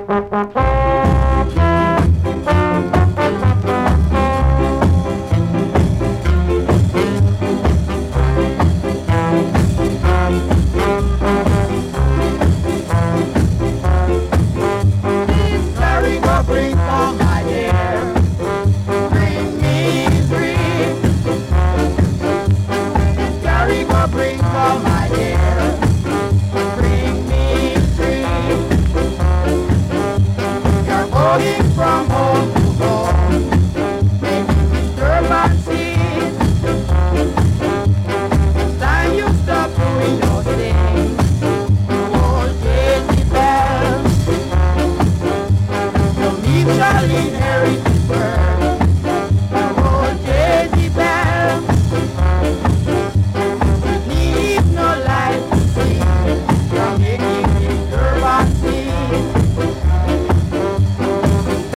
Bring for my dear, bring me free. You're going from home to home, making disturbances. It's time you stop doing those things. You old Jezebel, your meat shall eat.